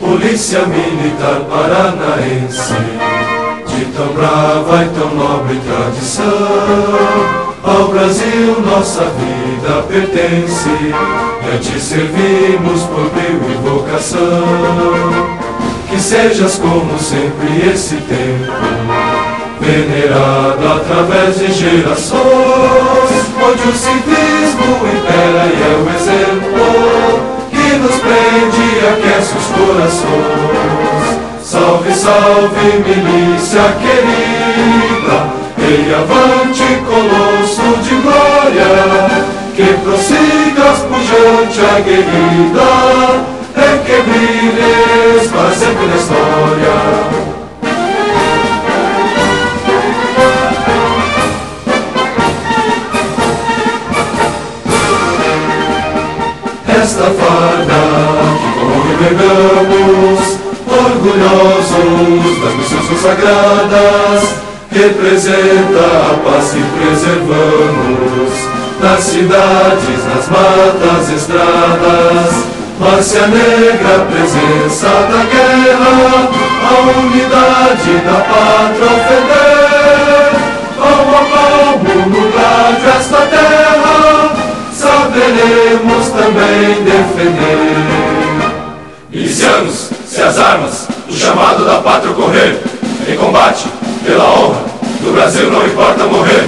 Polícia Militar Paranaense, de tão brava e tão nobre tradição, ao Brasil nossa vida pertence, e a ti servimos por brio e vocação. Que sejas como sempre esse tempo, venerado através de gerações, onde o civismo impera e é o exemplo que nos prende e aquece os corações. Salve, salve, milícia querida, e avante, colosso de glória, que prossigas pujante, aguerrida, e que brilhes para sempre na história. Esta farda que congregamos, orgulhosos das missões consagradas, representa a paz que preservamos nas cidades, nas matas, estradas. Márcia negra, presença da guerra, a unidade da pátria ofender. Palmo a palmo no grádio esta terra, saberemos também defender. Milicianos, se as armas, o chamado da pátria ocorrer, em combate, pela honra do Brasil não importa morrer.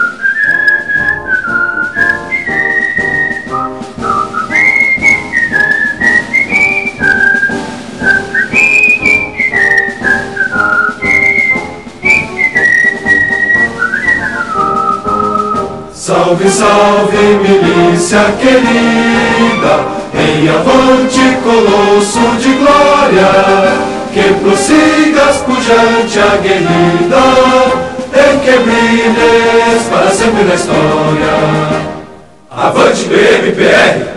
Salve, salve, milícia querida, em avante, colosso de glória, que prossigas pujante, aguerrida, e que brilhes para sempre na história. Avante BMPR!